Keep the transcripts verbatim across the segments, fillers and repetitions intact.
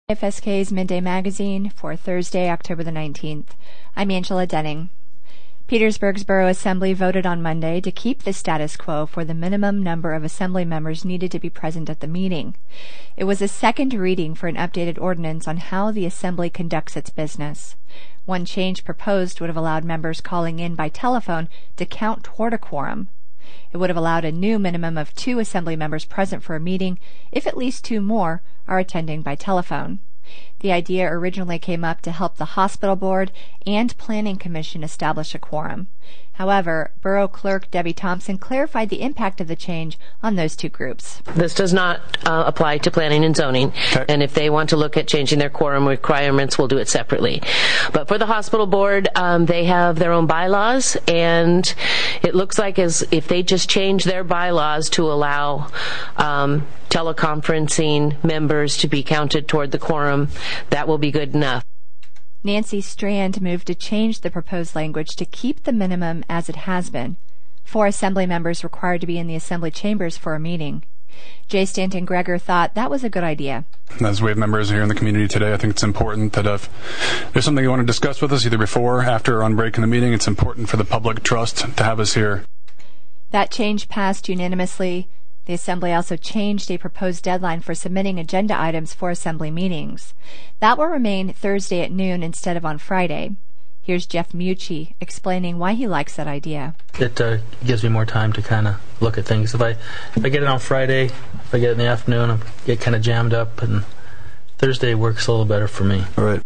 F S K's Midday Magazine for Thursday, October the nineteenth. I'm Angela Denning. Petersburg's Borough Assembly voted on Monday to keep the status quo for the minimum number of assembly members needed to be present at the meeting. It was a second reading for an updated ordinance on how the Assembly conducts its business. One change proposed would have allowed members calling in by telephone to count toward a quorum. It would have allowed a new minimum of two Assembly members present for a meeting if at least two more are attending by telephone. The idea originally came up to help the Hospital Board and Planning Commission establish a quorum. However, Borough Clerk Debbie Thompson clarified the impact of the change on those two groups. This does not uh, apply to planning and zoning, okay. And if they want to look at changing their quorum requirements, we'll do it separately. But for the Hospital Board, um, they have their own bylaws, and it looks like as if they just change their bylaws to allow um, teleconferencing members to be counted toward the quorum, that will be good enough. Nancy Strand moved to change the proposed language to keep the minimum as it has been. Four Assembly members required to be in the Assembly chambers for a meeting. Jay Stanton Greger thought that was a good idea. As we have members here in the community today, I think it's important that if there's something you want to discuss with us, either before, after, or on break in the meeting, it's important for the public trust to have us here. That change passed unanimously. The Assembly also changed a proposed deadline for submitting agenda items for Assembly meetings. That will remain Thursday at noon instead of on Friday. Here's Jeff Mucci explaining why he likes that idea. It uh, gives me more time to kind of look at things. If I if I get it on Friday, if I get it in the afternoon, I get kind of jammed up, and Thursday works a little better for me. All right.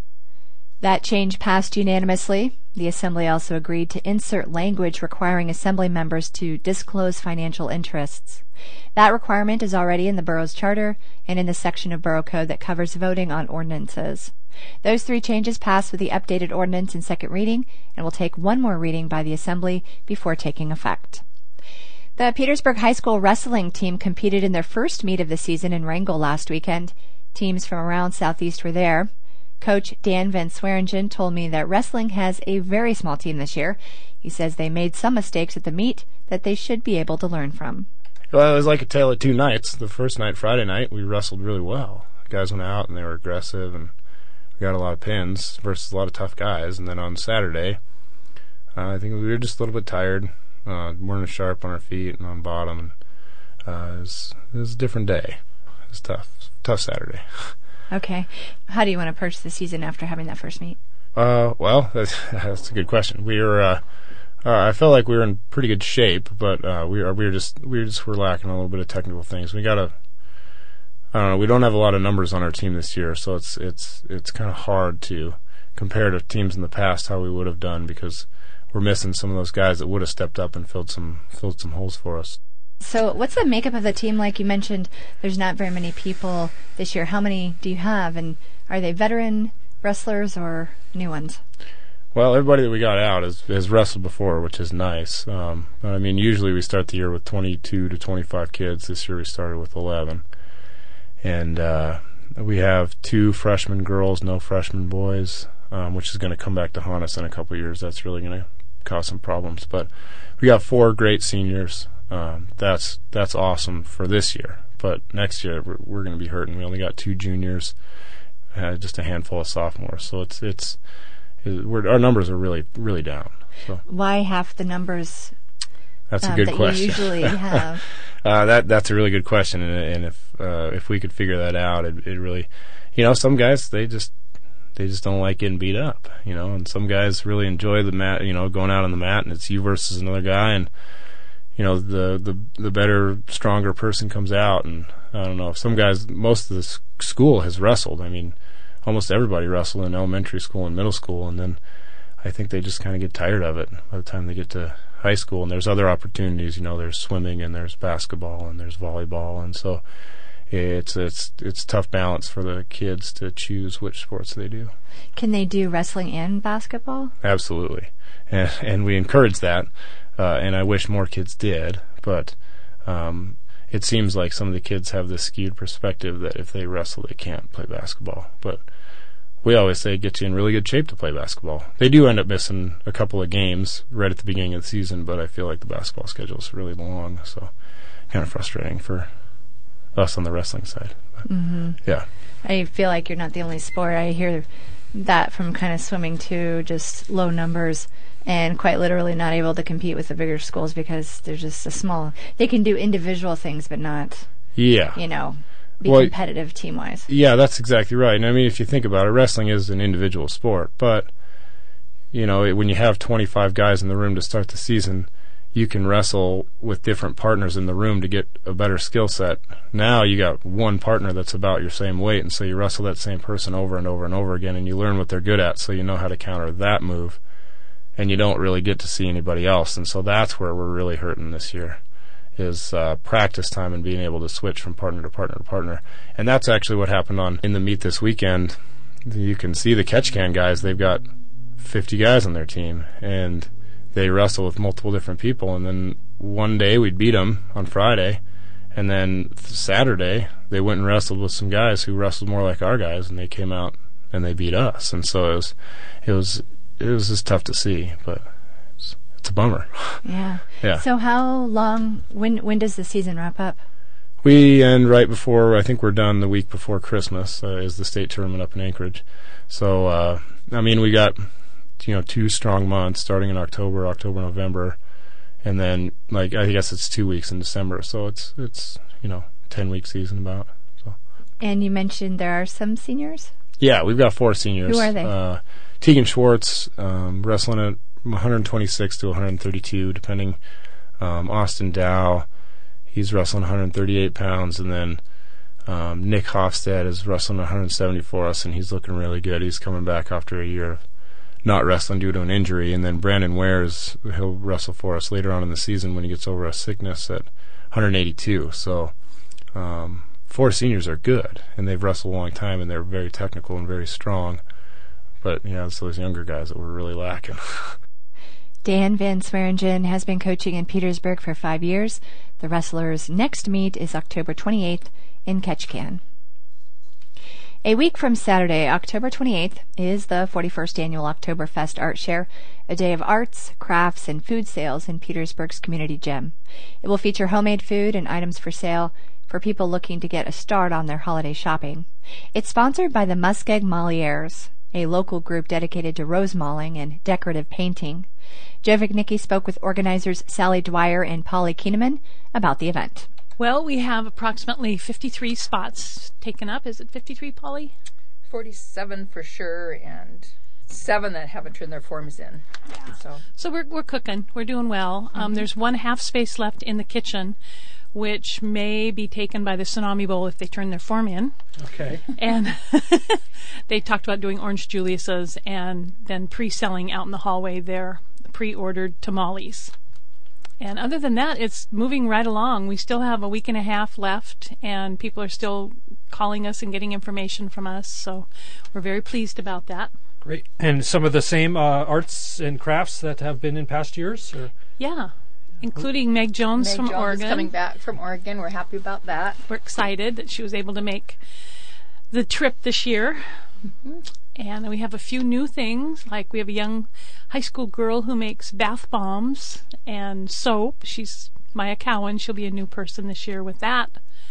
That change passed unanimously. The Assembly also agreed to insert language requiring Assembly members to disclose financial interests. That requirement is already in the borough's charter and in the section of Borough Code that covers voting on ordinances. Those three changes passed with the updated ordinance in second reading and will take one more reading by the Assembly before taking effect. The Petersburg High School wrestling team competed in their first meet of the season in Wrangell last weekend. Teams from around Southeast were there. Coach Dan Van Swearingen told me that wrestling has a very small team this year. He says they made some mistakes at the meet that they should be able to learn from. Well, it was like a tale of two nights. The first night, Friday night, we wrestled really well. The guys went out and they were aggressive, and we got a lot of pins versus a lot of tough guys. And then on Saturday, uh, I think we were just a little bit tired, uh, weren't as sharp on our feet and on bottom. And, uh, it, was, it was a different day. It was tough. Tough Saturday. Okay. How do you want to approach the season after having that first meet? Uh, well, that's, that's a good question. We were, uh, uh, I felt like we were in pretty good shape, but uh, we are, we were just, we just were lacking a little bit of technical things. We got a, I don't know, we don't have a lot of numbers on our team this year, so it's, it's, it's kind of hard to compare to teams in the past how we would have done because we're missing some of those guys that would have stepped up and filled some, filled some holes for us. So what's the makeup of the team like? You mentioned there's not very many people this year. How many do you have, and are they veteran wrestlers or new ones? Well, everybody that we got out has, has wrestled before, which is nice. Um, I mean, usually we start the year with twenty-two to twenty-five kids. This year we started with eleven. And uh, we have two freshman girls, no freshman boys, um, which is going to come back to haunt us in a couple of years. That's really going to cause some problems. But we got four great seniors. Um, that's that's awesome for this year, but next year we're, we're going to be hurting. We only got two juniors, uh, just a handful of sophomores. So it's it's, it, we're, our numbers are really really down. So why half the numbers? That's a um, good that question. You usually have. uh, that that's a really good question, and, and if uh, if we could figure that out, it, it really, you know, some guys they just they just don't like getting beat up, you know, and some guys really enjoy the mat, you know, going out on the mat, and it's you versus another guy, and you know, the, the the better, stronger person comes out, and I don't know, some guys, most of the school has wrestled. I mean, almost everybody wrestled in elementary school and middle school, and then I think they just kind of get tired of it by the time they get to high school, and there's other opportunities, you know, there's swimming, and there's basketball, and there's volleyball, and so it's it's it's tough balance for the kids to choose which sports they do. Can they do wrestling and basketball? Absolutely, and, and we encourage that. Uh, and I wish more kids did, but um, it seems like some of the kids have this skewed perspective that if they wrestle, they can't play basketball. But we always say it gets you in really good shape to play basketball. They do end up missing a couple of games right at the beginning of the season, but I feel like the basketball schedule is really long, so kind of frustrating for us on the wrestling side. But, mm-hmm. Yeah. I feel like you're not the only sport. I hear that from kind of swimming too, just low numbers and quite literally not able to compete with the bigger schools because they're just a small. They can do individual things, but not, yeah, you know, be well, competitive team-wise. Yeah, that's exactly right. And I mean, if you think about it, wrestling is an individual sport, but you know, when you have twenty-five guys in the room to start the season, you can wrestle with different partners in the room to get a better skill set. Now you got one partner that's about your same weight, and so you wrestle that same person over and over and over again, and you learn what they're good at, so you know how to counter that move, and you don't really get to see anybody else. And so that's where we're really hurting this year, is uh, practice time and being able to switch from partner to partner to partner. And that's actually what happened on in the meet this weekend. You can see the catch can guys, they've got fifty guys on their team, and they wrestle with multiple different people. And then one day we'd beat them on Friday, and then Saturday they went and wrestled with some guys who wrestled more like our guys, and they came out and they beat us. And so it was it was it was just tough to see, but it's, it's a bummer. Yeah. Yeah. So how long? When when does the season wrap up? We end right before, I think we're done the week before Christmas, uh, is the state tournament up in Anchorage. So uh, I mean, we got, you know, two strong months starting in October, October, November, and then like I guess it's two weeks in December. So it's it's you know ten week season about. So. And you mentioned there are some seniors. Yeah, we've got four seniors. Who are they? Uh, Tegan Schwartz, um, wrestling at one twenty-six to one thirty-two, depending. Um, Austin Dow, he's wrestling one thirty-eight pounds, and then um, Nick Hofstad is wrestling one seventy for us, and he's looking really good. He's coming back after a year of not wrestling due to an injury. And then Brandon Wares, he'll wrestle for us later on in the season when he gets over a sickness at one eighty-two. So um, four seniors are good, and they've wrestled a long time, and they're very technical and very strong. But, you know, it's those younger guys that we're really lacking. Dan Van Swearingen has been coaching in Petersburg for five years. The wrestlers' next meet is October twenty-eighth in Ketchikan. A week from Saturday, October twenty-eighth, is the forty-first Annual Oktoberfest Art Share, a day of arts, crafts, and food sales in Petersburg's community gym. It will feature homemade food and items for sale for people looking to get a start on their holiday shopping. It's sponsored by the Muskeg Mauliers, a local group dedicated to rose mauling and decorative painting. Joe Vignicki spoke with organizers Sally Dwyer and Polly Keeneman about the event. Well, we have approximately fifty-three spots taken up. Is it fifty-three, Polly? forty-seven for sure, and seven that haven't turned their forms in. Yeah. So, so we're we're cooking. We're doing well. Mm-hmm. Um, there's one half space left in the kitchen, which may be taken by the Tsunami Bowl if they turn their form in. Okay. And they talked about doing Orange Julius's and then pre-selling out in the hallway their pre-ordered tamales. And other than that, it's moving right along. We still have a week and a half left, and people are still calling us and getting information from us, so we're very pleased about that. Great. And some of the same uh, arts and crafts that have been in past years? Or? Yeah, including Meg Jones Meg from Jones Oregon. is coming back from Oregon. We're happy about that. We're excited that she was able to make the trip this year. Mm-hmm. And we have a few new things, like we have a young high school girl who makes bath bombs and soap. She's Maya Cowan. She'll be a new person this year with that.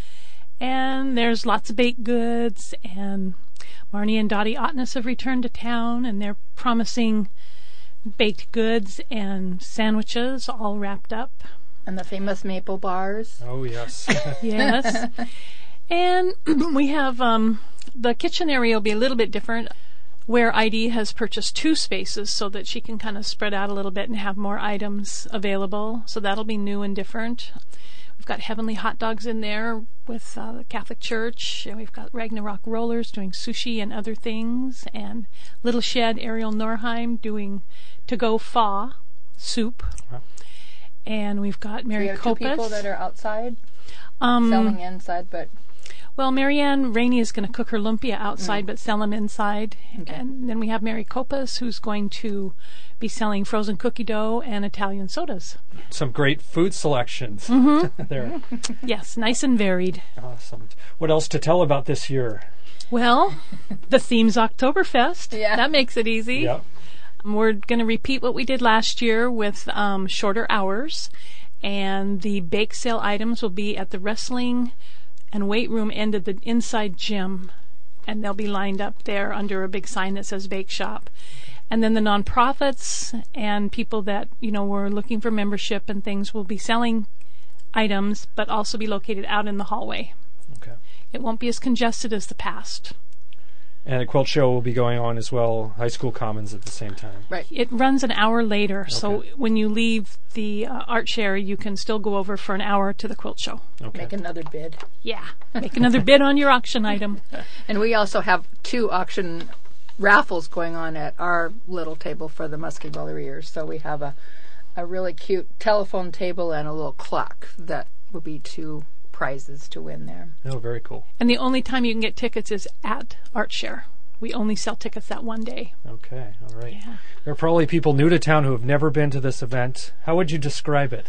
And there's lots of baked goods, and Marnie and Dottie Ottness have returned to town, and they're promising baked goods and sandwiches all wrapped up. And the famous maple bars. Oh, yes. Yes. And we have um, the kitchen area will be a little bit different, where I D has purchased two spaces so that she can kind of spread out a little bit and have more items available. So that'll be new and different. We've got Heavenly Hot Dogs in there with uh, the Catholic Church, and we've got Ragnarok Rollers doing sushi and other things, and Little Shed Ariel Norheim doing to-go pho soup. Wow. And we've got Mary we have Copas. Two people that are outside, um, selling inside, but... Well, Marianne Rainey is going to cook her lumpia outside mm. but sell them inside. Okay. And then we have Mary Copas, who's going to be selling frozen cookie dough and Italian sodas. Some great food selections mm-hmm. there. Yes, nice and varied. Awesome. What else to tell about this year? Well, the theme's Oktoberfest. Yeah. That makes it easy. Yep. We're going to repeat what we did last year with um, shorter hours. And the bake sale items will be at the wrestling and weight room end of the inside gym and they'll be lined up there under a big sign that says Bake Shop. And then the nonprofits and people that, you know, were looking for membership and things will be selling items, but also be located out in the hallway. Okay. It won't be as congested as the past. And a quilt show will be going on as well, High School Commons at the same time. Right. It runs an hour later, okay. So when you leave the uh, art share, you can still go over for an hour to the quilt show. Okay. Make another bid. Yeah, make another bid on your auction item. And we also have two auction raffles going on at our little table for the Muskeg-Valley-Readers. So we have a, a really cute telephone table and a little clock that will be two prizes to win there. Oh, very cool. And the only time you can get tickets is at Art Share. We only sell tickets that one day. Okay, all right. Yeah. There are probably people new to town who have never been to this event. How would you describe it?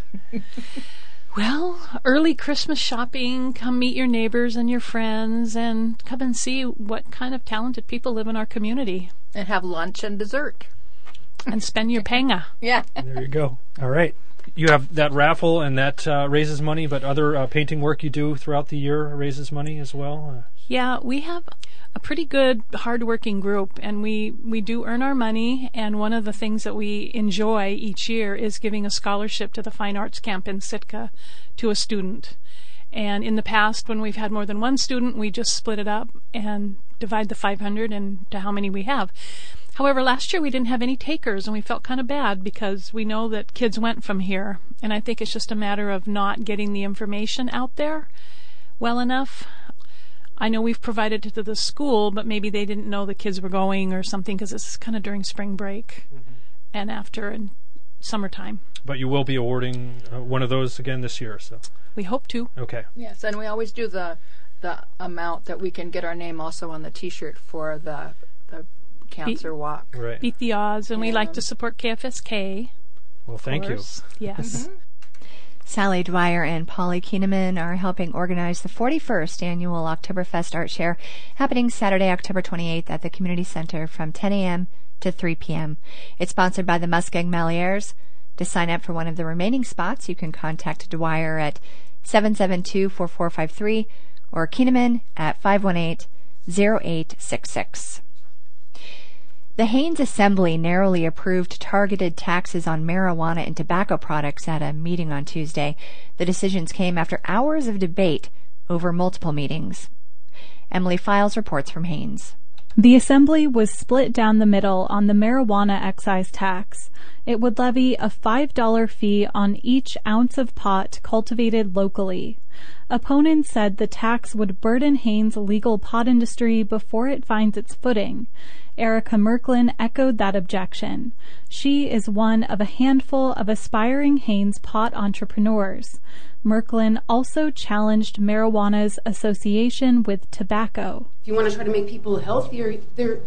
Well, early Christmas shopping, come meet your neighbors and your friends, and come and see what kind of talented people live in our community. And have lunch and dessert. And spend your panga. Yeah. There you go. All right. You have that raffle, and that uh, raises money, but other uh, painting work you do throughout the year raises money as well? Uh, yeah, we have a pretty good, hard-working group, and we, we do earn our money, and one of the things that we enjoy each year is giving a scholarship to the Fine Arts Camp in Sitka to a student. And in the past, when we've had more than one student, we just split it up and divide the five hundred into how many we have. However, last year we didn't have any takers, and we felt kind of bad because we know that kids went from here, and I think it's just a matter of not getting the information out there well enough. I know we've provided it to the school, but maybe they didn't know the kids were going or something because it's kind of during spring break mm-hmm. and after and summertime. But you will be awarding uh, one of those again this year, so we hope to. Okay. Yes, and we always do the the amount that we can get our name also on the T-shirt for the the Cancer Beat, Walk. Right. Beat the odds, and yeah. we like to support K F S K. Well, thank you. Yes. Mm-hmm. Sally Dwyer and Polly Keeneman are helping organize the forty-first annual Oktoberfest Art Share, happening Saturday, October twenty-eighth at the Community Center from ten a.m. to three p.m. It's sponsored by the Muskeg-Malheurs. To sign up for one of the remaining spots, you can contact Dwyer at seven seven two, four four five three or Keeneman at five one eight, zero eight six six. The Haines Assembly narrowly approved targeted taxes on marijuana and tobacco products at a meeting on Tuesday. The decisions came after hours of debate over multiple meetings. Emily Files reports from Haines. The Assembly was split down the middle on the marijuana excise tax. It would levy a five dollars fee on each ounce of pot cultivated locally. Opponents said the tax would burden Haines' legal pot industry before it finds its footing. Erica Merklin echoed that objection. She is one of a handful of aspiring Haines pot entrepreneurs. Merklin also challenged marijuana's association with tobacco. If you want to try to make people healthier, there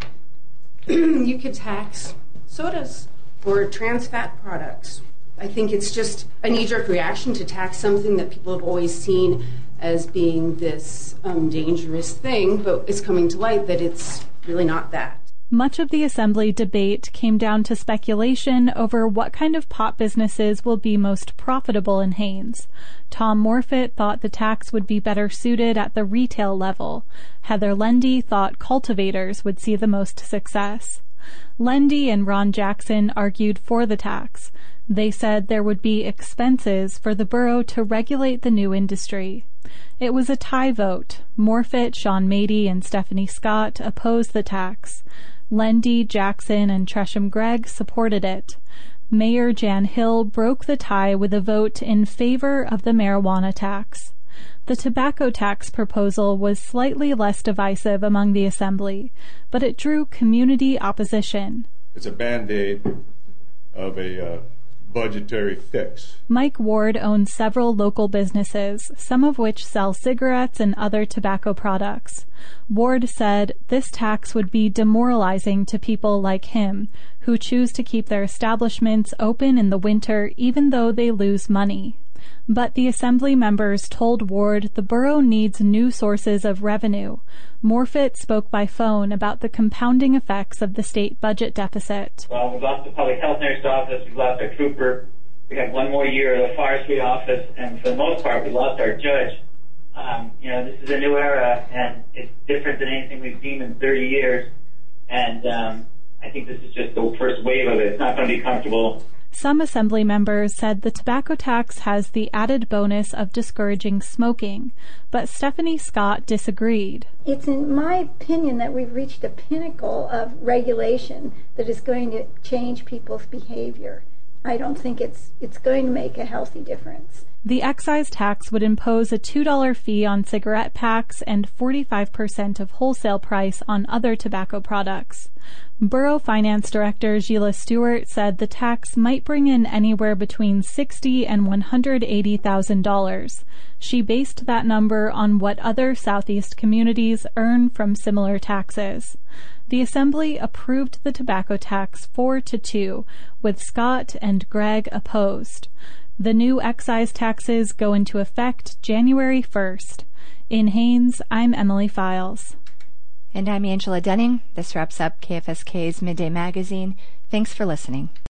you could tax sodas or trans fat products. I think it's just a knee-jerk reaction to tax something that people have always seen as being this um, dangerous thing, but it's coming to light that it's really not that. Much of the Assembly debate came down to speculation over what kind of pot businesses will be most profitable in Haines. Tom Morfitt thought the tax would be better suited at the retail level. Heather Lendy thought cultivators would see the most success. Lendy and Ron Jackson argued for the tax. They said there would be expenses for the borough to regulate the new industry. It was a tie vote. Morfitt, Sean Mady, and Stephanie Scott opposed the tax. Lendy, Jackson, and Tresham Gregg supported it. Mayor Jan Hill broke the tie with a vote in favor of the marijuana tax. The tobacco tax proposal was slightly less divisive among the Assembly, but it drew community opposition. It's a Band-Aid of a uh, budgetary fix. Mike Ward owns several local businesses, some of which sell cigarettes and other tobacco products. Ward said this tax would be demoralizing to people like him, who choose to keep their establishments open in the winter even though they lose money. But the Assembly members told Ward the borough needs new sources of revenue. Morfitt spoke by phone about the compounding effects of the state budget deficit. Well, we've lost the public health nurse office, we've lost our trooper, we have one more year at the forestry office, and for the most part, we lost our judge. Um, you know, this is a new era, and it's different than anything we've seen in thirty years. And um, I think this is just the first wave of it. It's not going to be comfortable. Some Assembly members said the tobacco tax has the added bonus of discouraging smoking, but Stephanie Scott disagreed. It's in my opinion that we've reached a pinnacle of regulation that is going to change people's behavior. I don't think it's it's going to make a healthy difference. The excise tax would impose a two dollars fee on cigarette packs and forty-five percent of wholesale price on other tobacco products. Borough Finance Director Sheila Stewart said the tax might bring in anywhere between sixty thousand dollars and one hundred eighty thousand dollars. She based that number on what other Southeast communities earn from similar taxes. The Assembly approved the tobacco tax four to two, with Scott and Gregg opposed. The new excise taxes go into effect January first. In Haines, I'm Emily Files. And I'm Angela Denning. This wraps up K F S K's Midday Magazine. Thanks for listening.